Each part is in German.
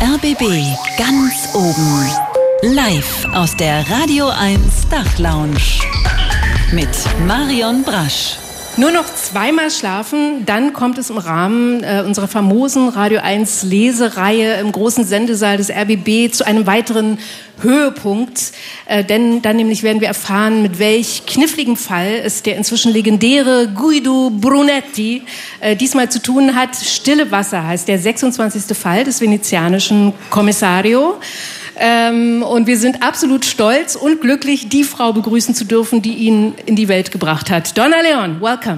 RBB ganz oben. Live aus der Radio 1 Dachlounge. Mit Marion Brasch. Nur noch zweimal schlafen, dann kommt es im Rahmen unserer famosen Radio 1 Lesereihe im großen Sendesaal des RBB zu einem weiteren Höhepunkt. Denn dann nämlich werden wir erfahren, mit welch kniffligem Fall es der inzwischen legendäre Guido Brunetti diesmal zu tun hat. Stille Wasser heißt der 26. Fall des venezianischen Commissario. Und wir sind absolut stolz und glücklich, die Frau begrüßen zu dürfen, die ihn in die Welt gebracht hat. Donna Leon, welcome.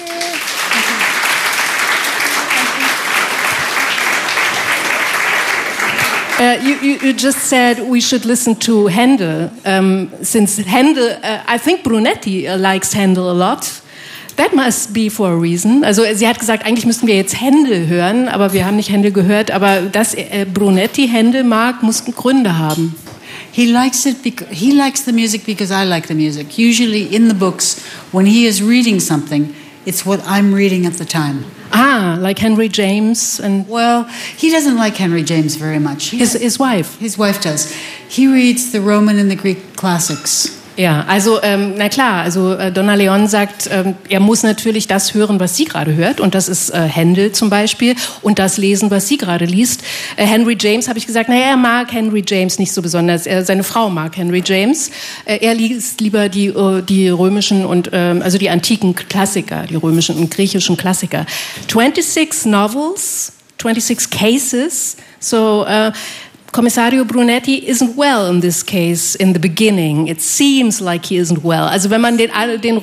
You just said we should listen to Handel. Since Handel, I think Brunetti likes Handel a lot. That must be for a reason. Also sie hat gesagt, eigentlich müssten wir jetzt Händel hören, aber wir haben nicht Händel gehört. Aber dass Brunetti Händel mag, muss Gründe haben. He likes the music because I like the music. Usually in the books, when he is reading something, it's what I'm reading at the time. Ah, like Henry James and... Well, he doesn't like Henry James very much. His wife? His wife does. He reads the Roman and the Greek classics. Ja, also na klar, also Donna Leon sagt, er muss natürlich das hören, was sie gerade hört, und das ist Händel zum Beispiel, und das lesen, was sie gerade liest. Henry James, habe ich gesagt, naja, er mag Henry James nicht so besonders, seine Frau mag Henry James, er liest lieber die römischen und also die antiken Klassiker, die römischen und griechischen Klassiker. 26 novels, 26 cases, so... Commissario Brunetti isn't well in this case in the beginning. It seems like he isn't well. Also wenn man den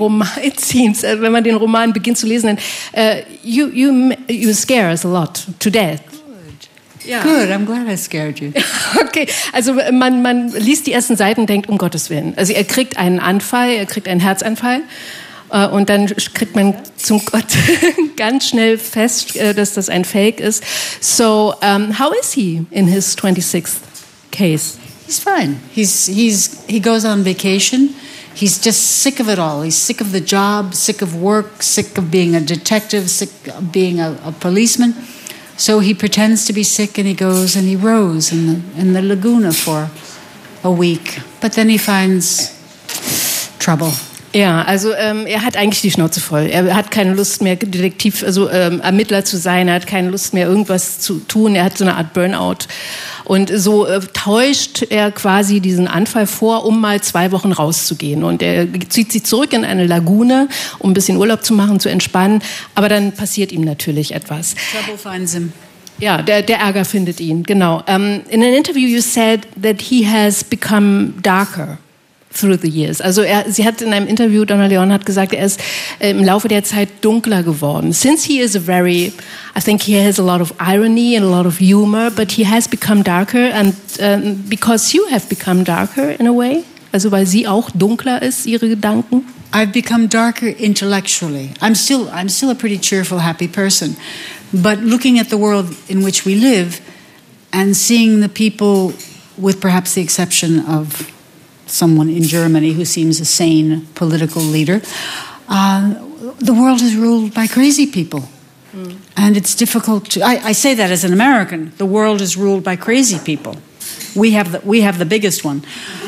Roman beginnt zu lesen, dann you scare us a lot to death. Yeah. Good, I'm glad I scared you. Okay, also man liest die ersten Seiten und denkt, um Gottes Willen. Also er kriegt einen Anfall, er kriegt einen Herzanfall. Und dann kriegt man zum Gott ganz schnell fest, dass das ein Fake ist. So, how is he in his 26th case? He's fine. He goes on vacation. He's just sick of it all. He's sick of the job, sick of work, sick of being a detective, sick of being a policeman. So he pretends to be sick and he goes and he rows in the laguna for a week. But then he finds trouble. Ja, also er hat eigentlich die Schnauze voll. Er hat keine Lust mehr, Detektiv, also Ermittler zu sein. Er hat keine Lust mehr, irgendwas zu tun. Er hat so eine Art Burnout. Und so täuscht er quasi diesen Anfall vor, um mal 2 Wochen rauszugehen. Und er zieht sich zurück in eine Lagune, um ein bisschen Urlaub zu machen, zu entspannen. Aber dann passiert ihm natürlich etwas. Trouble finds him. Ja, der Ärger findet ihn, genau. In an interview you said that he has become darker through the years. Also sie hat in einem Interview, Donna Leon hat gesagt, er ist im Laufe der Zeit dunkler geworden. Since he is I think he has a lot of irony and a lot of humor, but he has become darker and because you have become darker in a way, also weil sie auch dunkler ist, ihre Gedanken. I've become darker intellectually. I'm still a pretty cheerful, happy person, but looking at the world in which we live and seeing the people, with perhaps the exception of someone in Germany who seems a sane political leader, the world is ruled by crazy people. Mm. And it's difficult to... I say that as an American. The world is ruled by crazy people. We have the biggest one.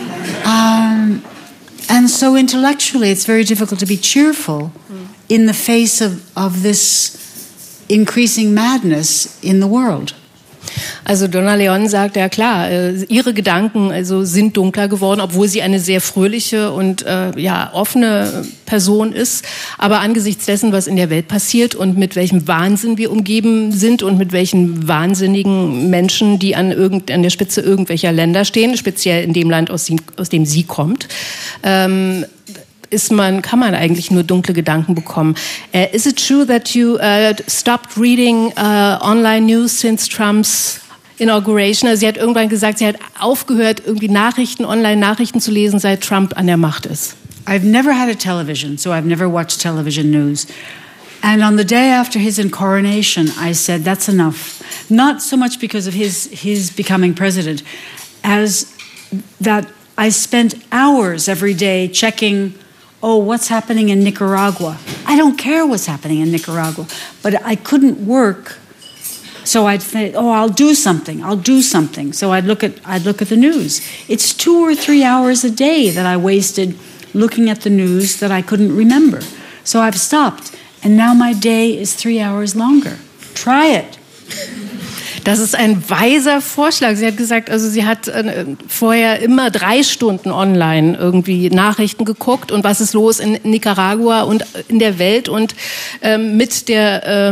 And so intellectually it's very difficult to be cheerful in the face of this increasing madness in the world. Also Donna Leon sagt, ja klar, ihre Gedanken also sind dunkler geworden, obwohl sie eine sehr fröhliche und offene Person ist. Aber angesichts dessen, was in der Welt passiert und mit welchem Wahnsinn wir umgeben sind und mit welchen wahnsinnigen Menschen, die an der Spitze irgendwelcher Länder stehen, speziell in dem Land, aus dem sie kommt, kann man eigentlich nur dunkle Gedanken bekommen. Is it true that you stopped reading online news since Trump's inauguration? Also sie hat irgendwann gesagt, sie hat aufgehört, irgendwie Online-Nachrichten zu lesen, seit Trump an der Macht ist. I've never had a television, so I've never watched television news. And on the day after his coronation, I said, that's enough. Not so much because of his becoming president, as that I spent hours every day checking, what's happening in Nicaragua? I don't care what's happening in Nicaragua, but I couldn't work So I'd say, oh, I'll do something. So I'd look at the news. It's 2 or 3 hours a day that I wasted looking at the news that I couldn't remember. So I've stopped. And now my day is 3 hours longer. Try it. Das ist ein weiser Vorschlag. Sie hat gesagt, also sie hat vorher immer 3 Stunden online irgendwie Nachrichten geguckt und was ist los in Nicaragua und in der Welt und mit der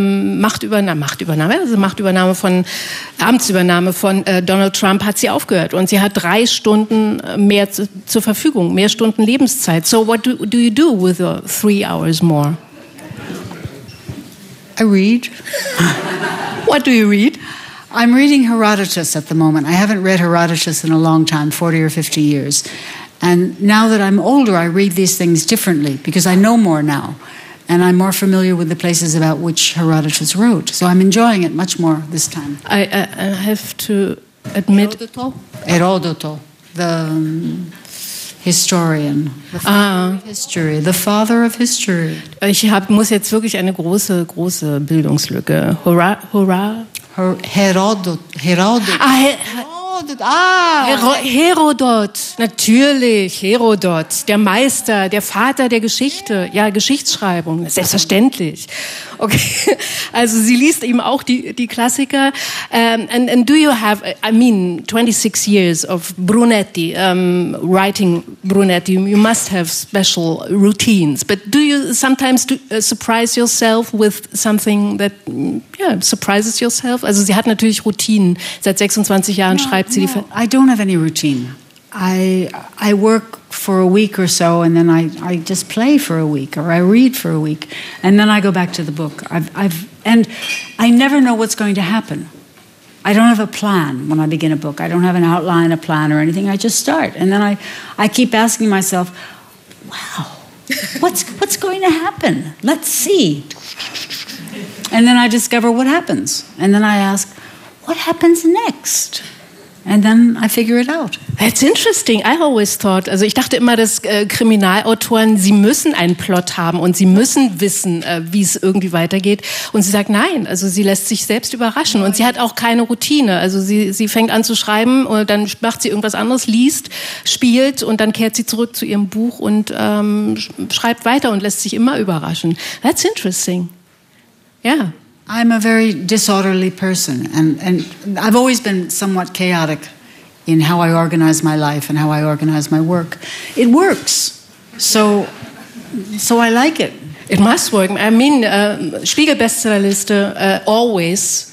Amtsübernahme von Donald Trump hat sie aufgehört und sie hat 3 Stunden mehr zur Verfügung, mehr Stunden Lebenszeit. So what do you do with your 3 hours more? I read. What do you read? I'm reading Herodotus at the moment. I haven't read Herodotus in a long time, 40 or 50 years. And now that I'm older, I read these things differently because I know more now. And I'm more familiar with the places about which Herodotus wrote. So I'm enjoying it much more this time. I have to admit... Herodoto, the historian, the father of history, the father of history. Ich muss jetzt wirklich eine große Bildungslücke. Herodot, natürlich, Herodot, der Meister, der Vater der Geschichte, ja, Geschichtsschreibung, selbstverständlich. Okay, also sie liest eben auch die Klassiker. And do you have, 26 years of Brunetti, writing Brunetti, you must have special routines, but do you sometimes surprise yourself with something that, surprises yourself? Also sie hat natürlich Routinen. Seit 26 Jahren schreibt sie die... I don't have any routine. I work for a week or so, and then I just play for a week, or I read for a week, and then I go back to the book. And I never know what's going to happen. I don't have a plan when I begin a book. I don't have an outline, a plan, or anything. I just start, and then I keep asking myself, "Wow, what's going to happen? Let's see." And then I discover what happens, and then I ask, "What happens next?" And then I figure it out. That's interesting. I always thought, also ich dachte immer, dass Kriminalautoren, sie müssen einen Plot haben und sie müssen wissen, wie es irgendwie weitergeht. Und sie sagt, nein, also sie lässt sich selbst überraschen und sie hat auch keine Routine. Also sie fängt an zu schreiben und dann macht sie irgendwas anderes, liest, spielt und dann kehrt sie zurück zu ihrem Buch und schreibt weiter und lässt sich immer überraschen. That's interesting. Yeah. I'm a very disorderly person, and I've always been somewhat chaotic in how I organize my life and how I organize my work. It works, so I like it. It must work. I mean, Spiegel-Bestsellerliste, always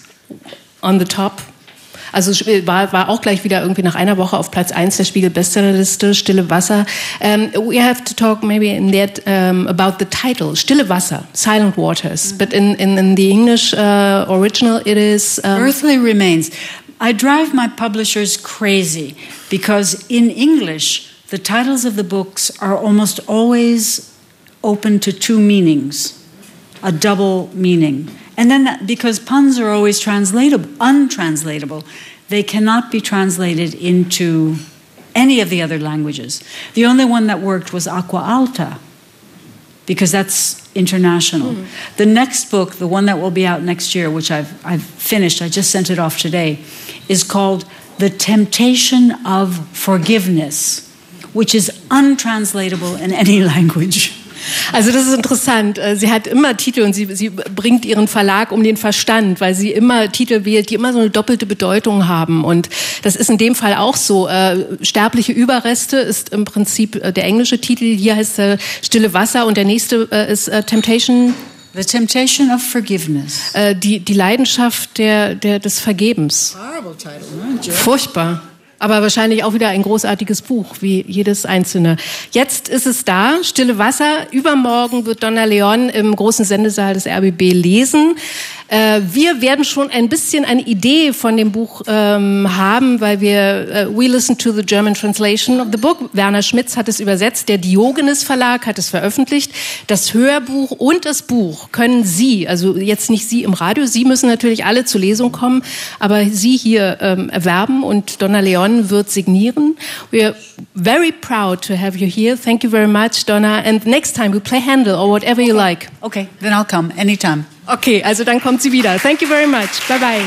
on the top. Also war auch gleich wieder irgendwie nach einer Woche auf Platz 1 der Spiegel-Bestsellerliste, Stille Wasser. We have to talk maybe in that about the title, Stille Wasser, Silent Waters. But in the English original it is... Earthly Remains. I drive my publishers crazy because in English the titles of the books are almost always open to 2 meanings, a double meaning. And then because puns are always untranslatable, they cannot be translated into any of the other languages. The only one that worked was Aqua Alta, because that's international. Mm. The next book, the one that will be out next year, which I've finished, I just sent it off today, is called The Temptation of Forgiveness, which is untranslatable in any language. Also das ist interessant. Sie hat immer Titel und sie bringt ihren Verlag um den Verstand, weil sie immer Titel wählt, die immer so eine doppelte Bedeutung haben. Und das ist in dem Fall auch so. Sterbliche Überreste ist im Prinzip der englische Titel. Hier heißt Stille Wasser und der nächste ist Temptation. The Temptation of Forgiveness. Die Leidenschaft des Vergebens. Horrible title, furchtbar. Aber wahrscheinlich auch wieder ein großartiges Buch, wie jedes einzelne. Jetzt ist es da, Stille Wasser. Übermorgen wird Donna Leon im großen Sendesaal des RBB lesen. Wir werden schon ein bisschen eine Idee von dem Buch haben, weil we listened to the German translation of the book. Werner Schmitz hat es übersetzt, der Diogenes Verlag hat es veröffentlicht. Das Hörbuch und das Buch können Sie, also jetzt nicht Sie im Radio, Sie müssen natürlich alle zur Lesung kommen, aber Sie hier erwerben und Donna Leon wird signieren. We are very proud to have you here. Thank you very much, Donna. And next time we play Handel or whatever you like. Okay, then I'll come anytime. Okay, also dann kommt sie wieder. Thank you very much. Bye bye.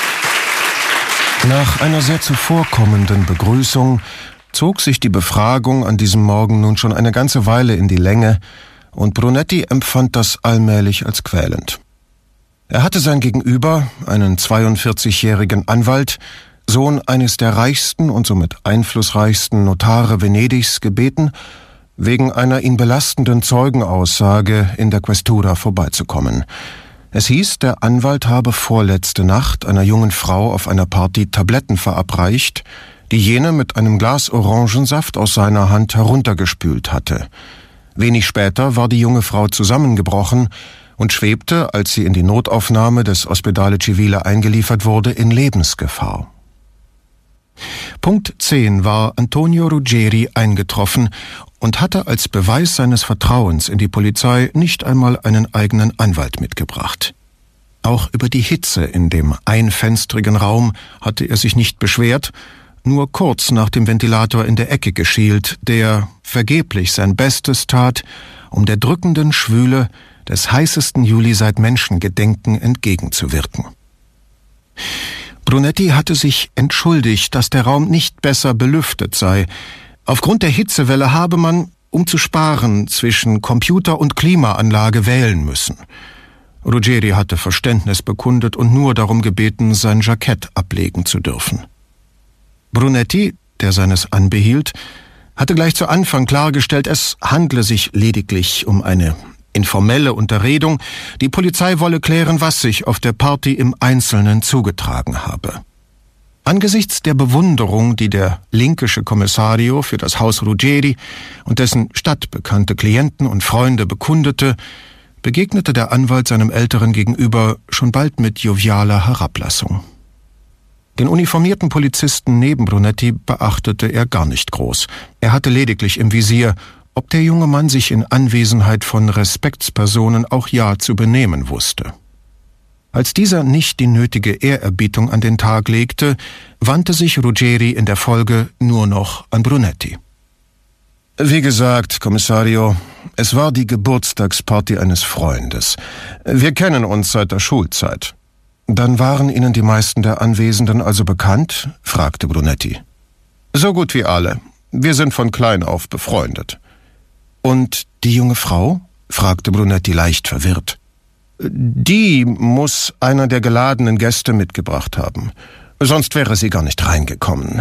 Nach einer sehr zuvorkommenden Begrüßung zog sich die Befragung an diesem Morgen nun schon eine ganze Weile in die Länge und Brunetti empfand das allmählich als quälend. Er hatte sein Gegenüber, einen 42-jährigen Anwalt, Sohn eines der reichsten und somit einflussreichsten Notare Venedigs, gebeten, wegen einer ihn belastenden Zeugenaussage in der Questura vorbeizukommen. Es hieß, der Anwalt habe vorletzte Nacht einer jungen Frau auf einer Party Tabletten verabreicht, die jene mit einem Glas Orangensaft aus seiner Hand heruntergespült hatte. Wenig später war die junge Frau zusammengebrochen und schwebte, als sie in die Notaufnahme des Ospedale Civile eingeliefert wurde, in Lebensgefahr. Punkt 10 war Antonio Ruggeri eingetroffen und hatte als Beweis seines Vertrauens in die Polizei nicht einmal einen eigenen Anwalt mitgebracht. Auch über die Hitze in dem einfenstrigen Raum hatte er sich nicht beschwert, nur kurz nach dem Ventilator in der Ecke geschielt, der vergeblich sein Bestes tat, um der drückenden Schwüle des heißesten Juli seit Menschengedenken entgegenzuwirken. Brunetti hatte sich entschuldigt, dass der Raum nicht besser belüftet sei. Aufgrund der Hitzewelle habe man, um zu sparen, zwischen Computer und Klimaanlage wählen müssen. Ruggeri hatte Verständnis bekundet und nur darum gebeten, sein Jackett ablegen zu dürfen. Brunetti, der seines anbehielt, hatte gleich zu Anfang klargestellt, es handle sich lediglich um eine informelle Unterredung, die Polizei wolle klären, was sich auf der Party im Einzelnen zugetragen habe. Angesichts der Bewunderung, die der linkische Kommissario für das Haus Ruggeri und dessen stadtbekannte Klienten und Freunde bekundete, begegnete der Anwalt seinem Älteren gegenüber schon bald mit jovialer Herablassung. Den uniformierten Polizisten neben Brunetti beachtete er gar nicht groß. Er hatte lediglich im Visier, ob der junge Mann sich in Anwesenheit von Respektspersonen auch ja zu benehmen wusste. Als dieser nicht die nötige Ehrerbietung an den Tag legte, wandte sich Ruggeri in der Folge nur noch an Brunetti. Wie gesagt, Kommissario, es war die Geburtstagsparty eines Freundes. Wir kennen uns seit der Schulzeit. Dann waren Ihnen die meisten der Anwesenden also bekannt? Fragte Brunetti. So gut wie alle. Wir sind von klein auf befreundet. Und die junge Frau? Fragte Brunetti leicht verwirrt. Die muss einer der geladenen Gäste mitgebracht haben. Sonst wäre sie gar nicht reingekommen.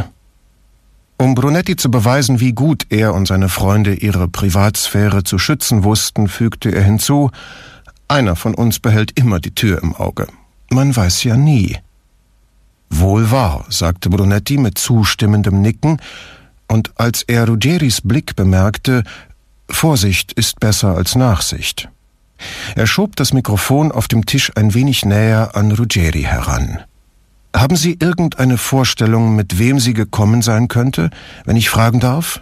Um Brunetti zu beweisen, wie gut er und seine Freunde ihre Privatsphäre zu schützen wussten, fügte er hinzu, einer von uns behält immer die Tür im Auge. Man weiß ja nie. Wohl wahr, sagte Brunetti mit zustimmendem Nicken, und als er Ruggeris Blick bemerkte, Vorsicht ist besser als Nachsicht. Er schob das Mikrofon auf dem Tisch ein wenig näher an Ruggeri heran. Haben Sie irgendeine Vorstellung, mit wem sie gekommen sein könnte, wenn ich fragen darf?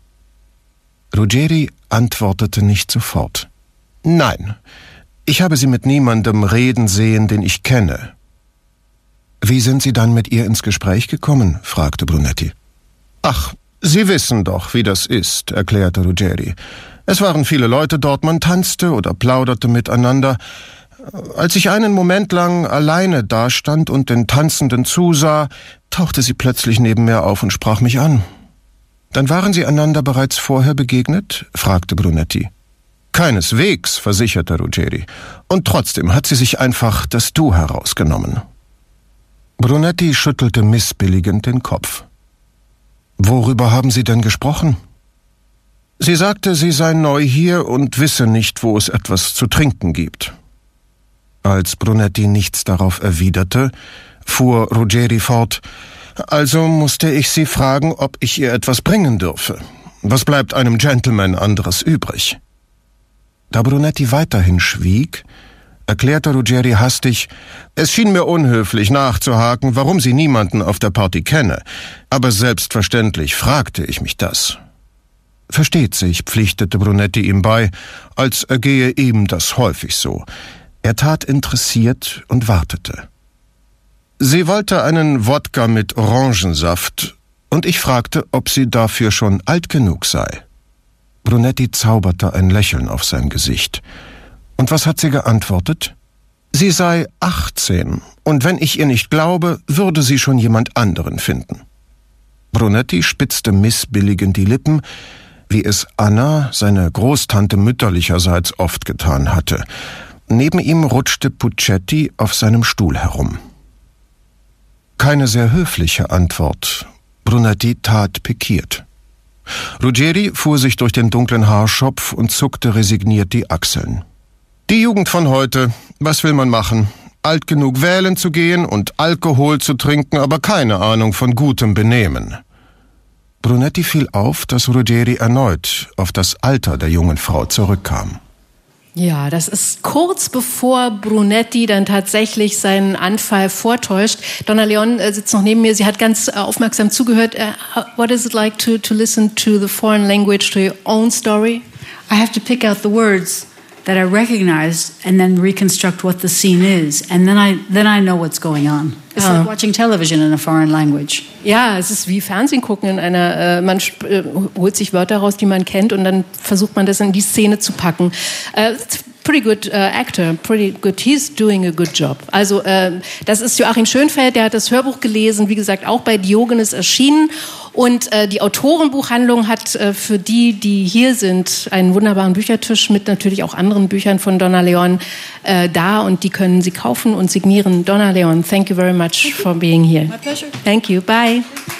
Ruggeri antwortete nicht sofort. Nein, ich habe sie mit niemandem reden sehen, den ich kenne. Wie sind Sie dann mit ihr ins Gespräch gekommen? Fragte Brunetti. Ach, Sie wissen doch, wie das ist, erklärte Ruggeri. Es waren viele Leute dort, man tanzte oder plauderte miteinander. Als ich einen Moment lang alleine dastand und den Tanzenden zusah, tauchte sie plötzlich neben mir auf und sprach mich an. Dann waren Sie einander bereits vorher begegnet? Fragte Brunetti. Keineswegs, versicherte Ruggeri. Und trotzdem hat sie sich einfach das Du herausgenommen. Brunetti schüttelte missbilligend den Kopf. Worüber haben Sie denn gesprochen? Sie sagte, sie sei neu hier und wisse nicht, wo es etwas zu trinken gibt. Als Brunetti nichts darauf erwiderte, fuhr Ruggeri fort, also musste ich sie fragen, ob ich ihr etwas bringen dürfe. Was bleibt einem Gentleman anderes übrig? Da Brunetti weiterhin schwieg, erklärte Ruggeri hastig, es schien mir unhöflich nachzuhaken, warum sie niemanden auf der Party kenne, aber selbstverständlich fragte ich mich das. Versteht sich, pflichtete Brunetti ihm bei, als ergehe ihm das häufig so. Er tat interessiert und wartete. Sie wollte einen Wodka mit Orangensaft, und ich fragte, ob sie dafür schon alt genug sei. Brunetti zauberte ein Lächeln auf sein Gesicht. Und was hat sie geantwortet? Sie sei 18 und wenn ich ihr nicht glaube, würde sie schon jemand anderen finden. Brunetti spitzte missbilligend die Lippen, wie es Anna, seine Großtante mütterlicherseits, oft getan hatte. Neben ihm rutschte Puccetti auf seinem Stuhl herum. Keine sehr höfliche Antwort. Brunetti tat pikiert. Ruggeri fuhr sich durch den dunklen Haarschopf und zuckte resigniert die Achseln. Die Jugend von heute, was will man machen? Alt genug wählen zu gehen und Alkohol zu trinken, aber keine Ahnung von gutem Benehmen. Brunetti fiel auf, dass Ruggeri erneut auf das Alter der jungen Frau zurückkam. Ja, das ist kurz bevor Brunetti dann tatsächlich seinen Anfall vortäuscht. Donna Leon sitzt noch neben mir. Sie hat ganz aufmerksam zugehört. What is it like to listen to the foreign language, to your own story? I have to pick out the words that I recognize and then reconstruct what the scene is. And then I know what's going on. It's like watching television in a foreign language. Ja, es ist wie Fernsehen gucken in einer, man holt sich Wörter raus, die man kennt und dann versucht man das in die Szene zu packen. Pretty good actor, pretty good, he's doing a good job. Also das ist Joachim Schönfeld, der hat das Hörbuch gelesen, wie gesagt auch bei Diogenes erschienen und die Autorenbuchhandlung hat für die hier sind, einen wunderbaren Büchertisch mit natürlich auch anderen Büchern von Donna Leon da und die können Sie kaufen und signieren. Donna Leon, thank you very much for being here. My pleasure. Thank you, bye.